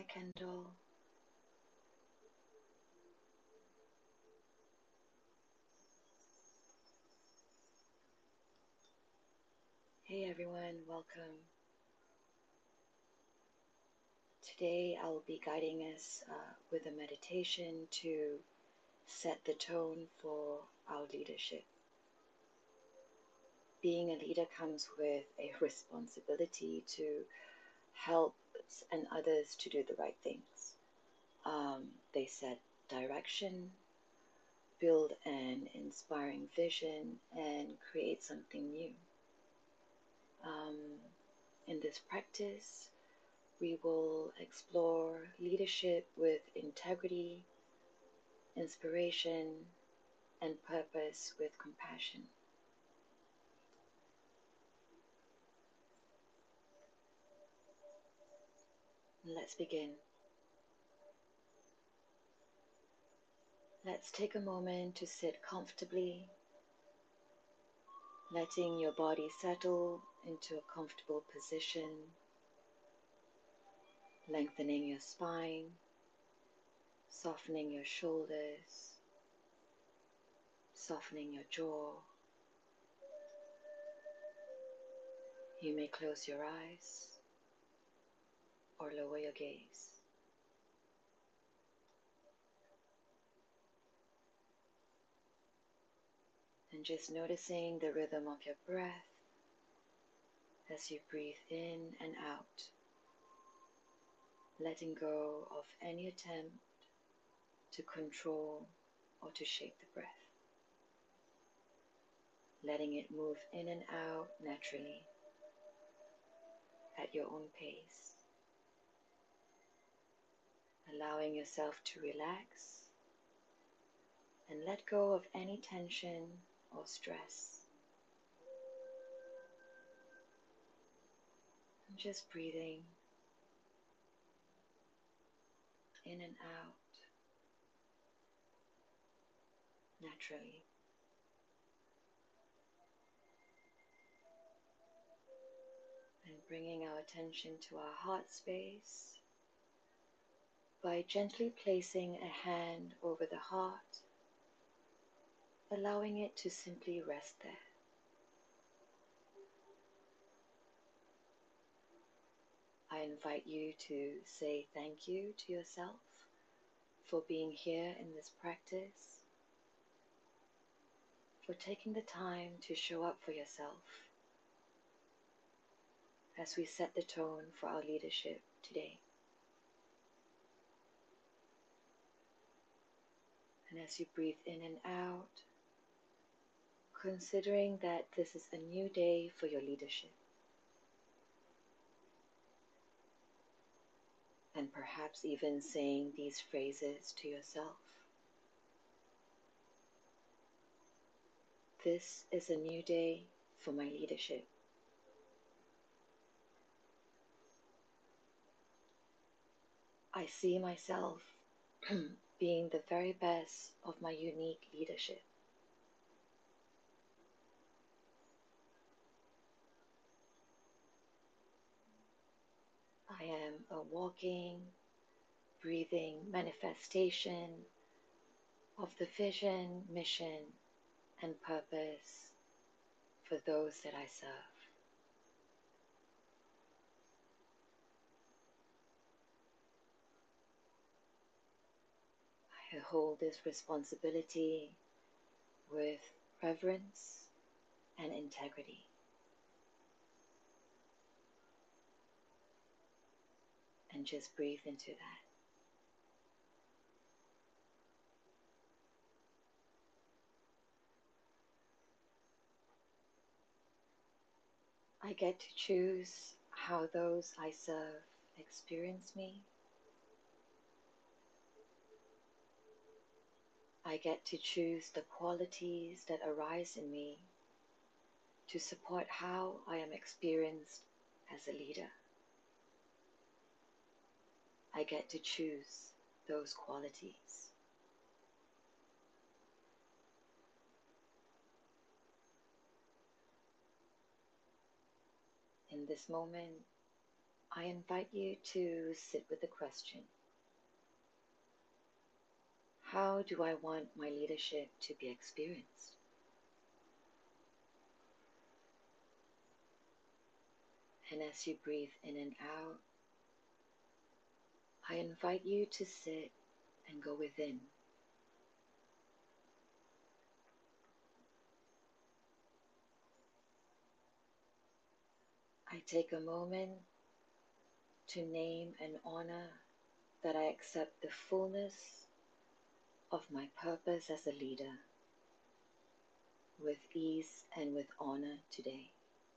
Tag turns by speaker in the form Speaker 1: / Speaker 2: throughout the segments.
Speaker 1: Kendall. Hey everyone, welcome. Today I'll be guiding us with a meditation to set the tone for our leadership. Being a leader comes with a responsibility to help and others to do the right things. They set direction, build an inspiring vision, and create something new. In this practice, we will explore leadership with integrity, inspiration, and purpose with compassion. Let's begin. Let's take a moment to sit comfortably, letting your body settle into a comfortable position, lengthening your spine, softening your shoulders, softening your jaw. You may close your eyes or lower your gaze. And just noticing the rhythm of your breath as you breathe in and out, letting go of any attempt to control or to shape the breath, letting it move in and out naturally at your own pace, allowing yourself to relax and let go of any tension or stress. And just breathing in and out naturally. And bringing our attention to our heart space by gently placing a hand over the heart, allowing it to simply rest there. I invite you to say thank you to yourself for being here in this practice, for taking the time to show up for yourself as we set the tone for our leadership today. And as you breathe in and out, considering that this is a new day for your leadership. And perhaps even saying these phrases to yourself. This is a new day for my leadership. I see myself being the very best of my unique leadership. I am a walking, breathing manifestation of the vision, mission, and purpose for those that I serve. I hold this responsibility with reverence and integrity. And just breathe into that. I get to choose how those I serve experience me. I get to choose the qualities that arise in me to support how I am experienced as a leader. I get to choose those qualities. In this moment, I invite you to sit with the question: how do I want my leadership to be experienced? And as you breathe in and out, I invite you to sit and go within. I take a moment to name and honor that I accept the fullness of my purpose as a leader with ease and with honor today.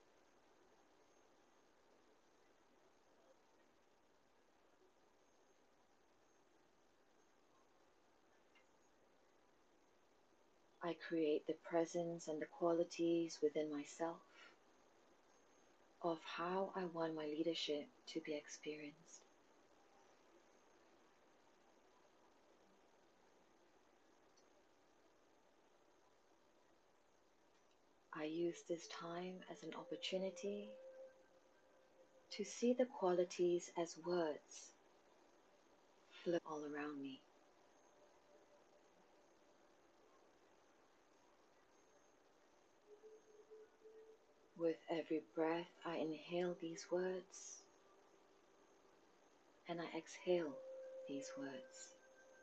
Speaker 1: I create the presence and the qualities within myself of how I want my leadership to be experienced. I use this time as an opportunity to see the qualities as words flow all around me. With every breath, I inhale these words and I exhale these words.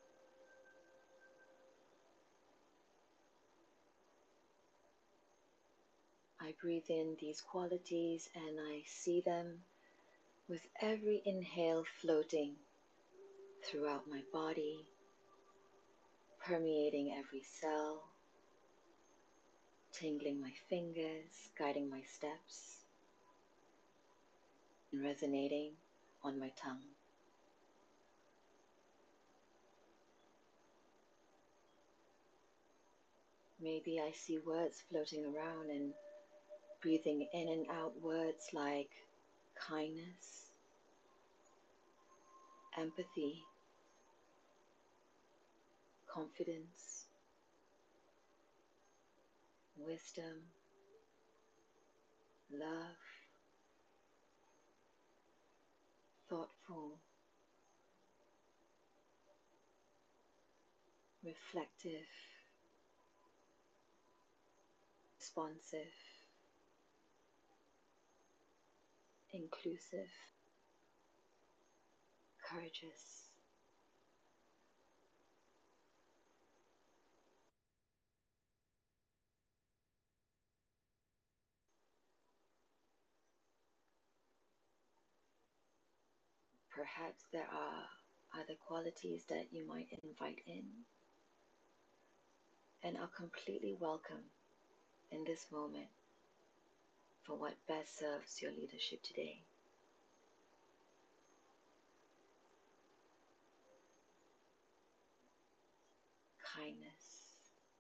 Speaker 1: I breathe in these qualities and I see them with every inhale floating throughout my body, permeating every cell, tingling my fingers, guiding my steps, and resonating on my tongue. Maybe I see words floating around and breathing in and out words like kindness, empathy, confidence, wisdom, love, thoughtful, reflective, responsive, inclusive, courageous. Perhaps there are other qualities that you might invite in and are completely welcome in this moment for what best serves your leadership today. Kindness,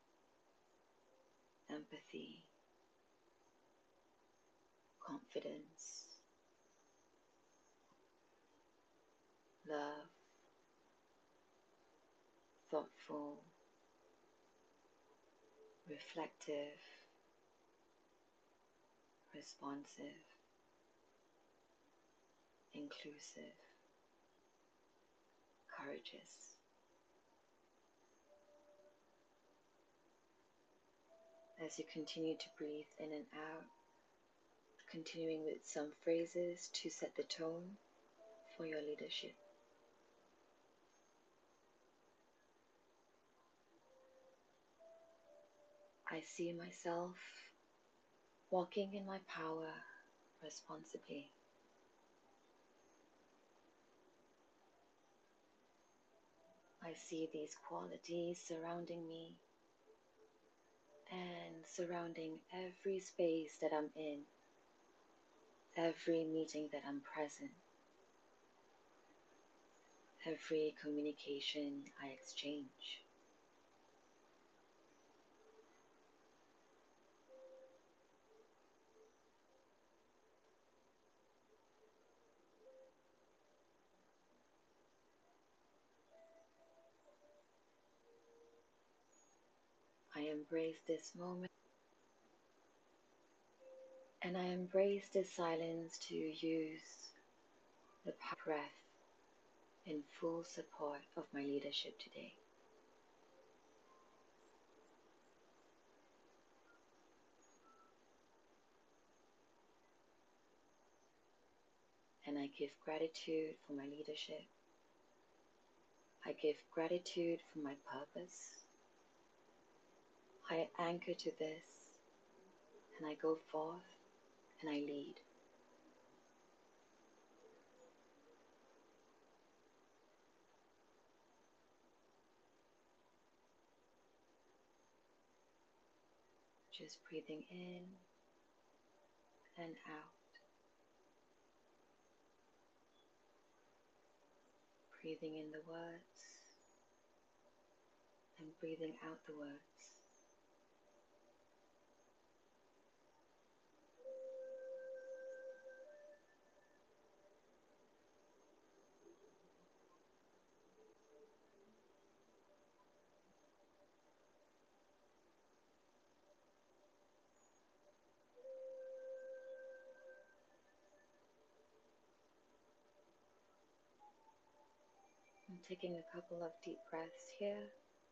Speaker 1: empathy, confidence, love, thoughtful, reflective, responsive, inclusive, courageous. As you continue to breathe in and out, continuing with some phrases to set the tone for your leadership. I see myself walking in my power responsibly. I see these qualities surrounding me and surrounding every space that I'm in, every meeting that I'm present, every communication I exchange. I embrace this moment and I embrace this silence to use the breath in full support of my leadership today. And I give gratitude for my leadership. I give gratitude for my purpose. I anchor to this, and I go forth and I lead. Just breathing in and out. Breathing in the words and breathing out the words. I'm taking a couple of deep breaths here.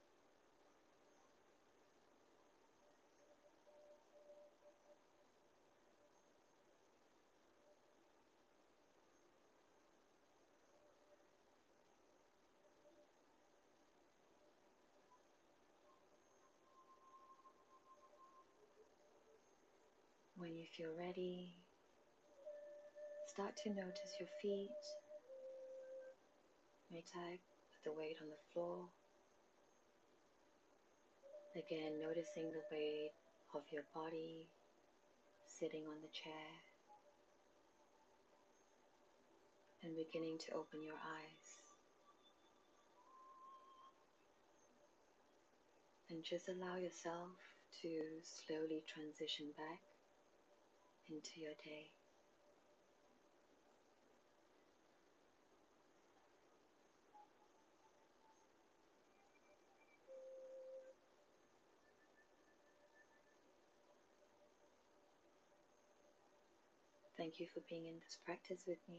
Speaker 1: When you feel ready, start to notice your feet. May tag the weight on the floor. Again, noticing the weight of your body sitting on the chair. And beginning to open your eyes. And just allow yourself to slowly transition back into your day. Thank you for being in this practice with me.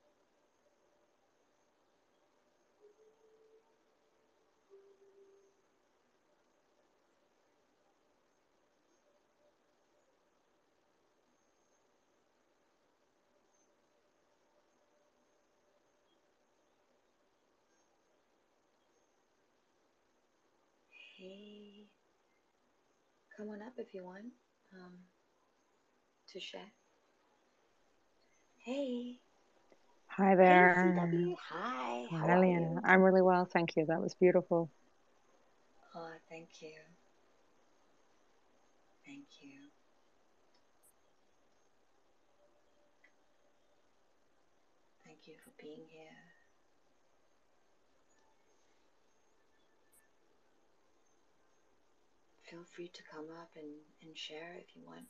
Speaker 1: Hey, come on up if you want to share. Hey.
Speaker 2: Hi there.
Speaker 1: Hey, CW. Hi.
Speaker 2: Hi, Leanna. I'm really well, thank you. That was beautiful.
Speaker 1: Oh, thank you. Thank you. Thank you for being here. Feel free to come up and share if you want.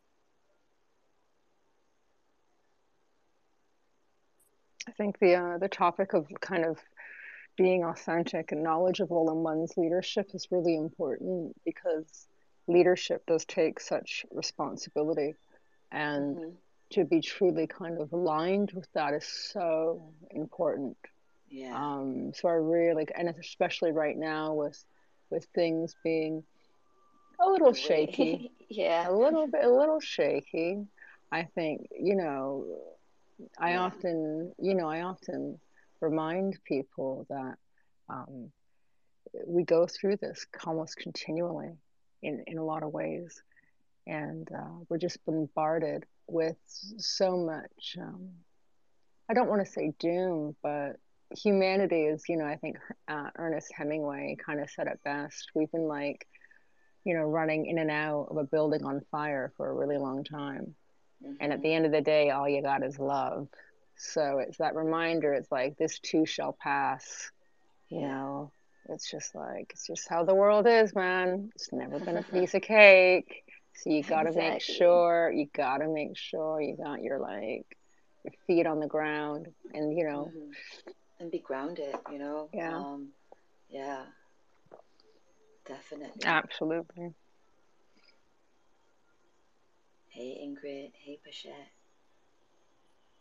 Speaker 2: I think the topic of kind of being authentic and knowledgeable in one's leadership is really important because leadership does take such responsibility, and to be truly kind of aligned with that is so important.
Speaker 1: Yeah.
Speaker 2: So I really, and especially right now with things being a little shaky,
Speaker 1: Yeah.
Speaker 2: a little shaky. I think, I
Speaker 1: Yeah.
Speaker 2: often remind people that um, we go through this almost continually in a lot of ways. And we're just bombarded with so much, I don't want to say doom, but humanity is, I think Ernest Hemingway kind of said it best. We've been like, running in and out of a building on fire for a really long time. And at the end of the day, all you got is love. So it's that reminder, it's like, this too shall pass. It's just how the world is, man. It's never been a piece of cake. So you got to make sure you got your feet on the ground and,
Speaker 1: and be grounded,
Speaker 2: Yeah.
Speaker 1: Yeah. Definitely.
Speaker 2: Absolutely.
Speaker 1: Hey, Ingrid. Hey, Pachette.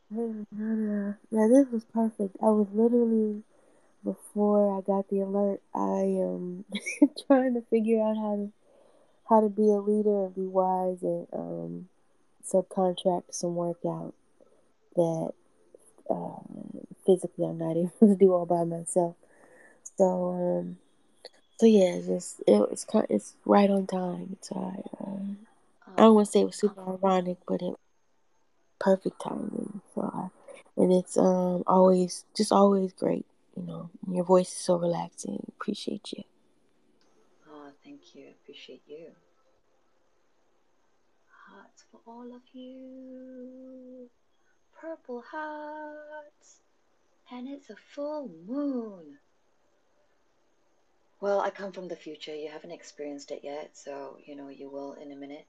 Speaker 3: Yeah, this was perfect. I was literally before I got the alert, I am trying to figure out how to be a leader and be wise and subcontract some work out that uh, physically I'm not able to do all by myself. So so yeah, it's right on time. So I don't want to say it was super ironic, but it perfect timing. And it's always great. You know, your voice is so relaxing. Appreciate you.
Speaker 1: Oh, thank you. Appreciate you. Hearts for all of you. Purple hearts. And it's a full moon. Well, I come from the future. You haven't experienced it yet, so you will in a minute.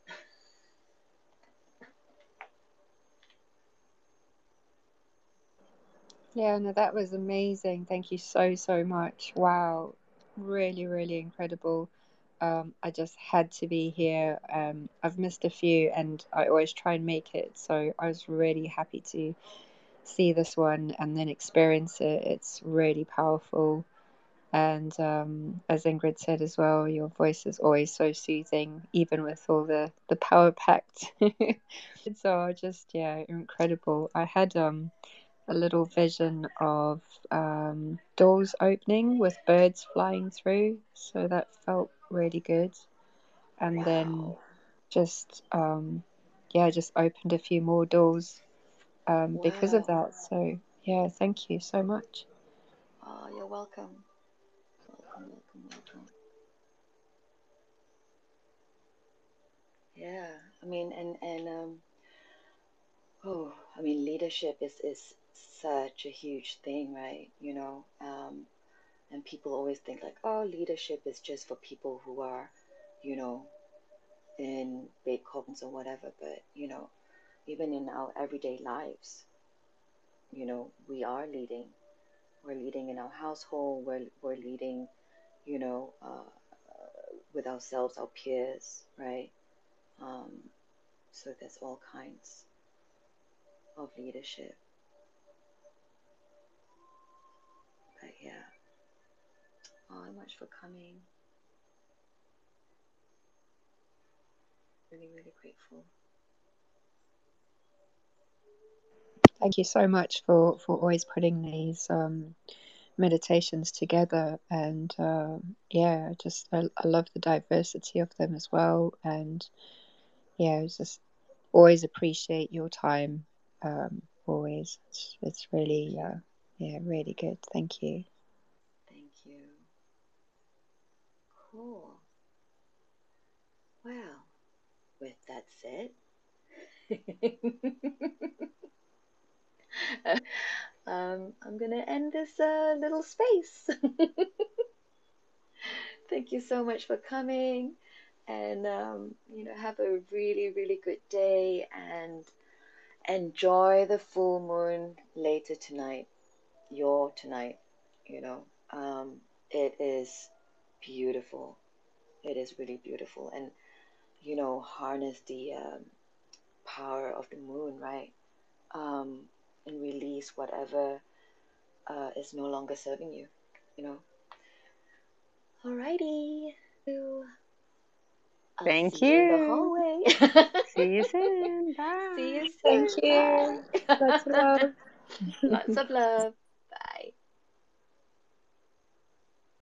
Speaker 4: Yeah, no, that was amazing. Thank you so, so much. Wow. Really, really incredible. I just had to be here. I've missed a few and I always try and make it. So I was really happy to see this one and then experience it. It's really powerful. And as Ingrid said as well, your voice is always so soothing, even with all the power packed. So just, yeah, incredible. I had a little vision of doors opening with birds flying through. So that felt really good. And then
Speaker 1: Wow.
Speaker 4: just, yeah, just opened a few more doors because of
Speaker 1: Wow.
Speaker 4: that. So, yeah, thank you so much.
Speaker 1: Oh, you're welcome. Welcome, welcome, welcome. Yeah. I mean, oh, I mean, leadership is such a huge thing, right? And people always think like, oh, leadership is just for people who are, you know, in big corporations or whatever. But, even in our everyday lives, we are leading. We're leading in our household. We're leading, you know, uh, with ourselves, our peers, right? Um, so there's all kinds of leadership. But yeah, oh, much for coming. Really, really grateful.
Speaker 4: Thank you so much for always putting these meditations together. And yeah, just I love the diversity of them as well. And yeah, just always appreciate your time. Always, it's really yeah, really good. Thank you.
Speaker 1: Thank you. Cool. Well, with that said, I'm gonna end this little space. Thank you so much for coming, and have a really, really good day, and enjoy the full moon later tonight. Your tonight, you know. It is beautiful. It is really beautiful, and harness the power of the moon, right? Um, and release whatever is no longer serving you. You know. Alrighty. I'll see
Speaker 2: Thank
Speaker 1: you in the
Speaker 2: you.
Speaker 1: hallway.
Speaker 2: See you soon.
Speaker 1: See
Speaker 2: Bye.
Speaker 1: you
Speaker 4: Thank
Speaker 1: soon.
Speaker 4: you.
Speaker 1: Bye.
Speaker 4: Lots of love.
Speaker 1: Lots of love.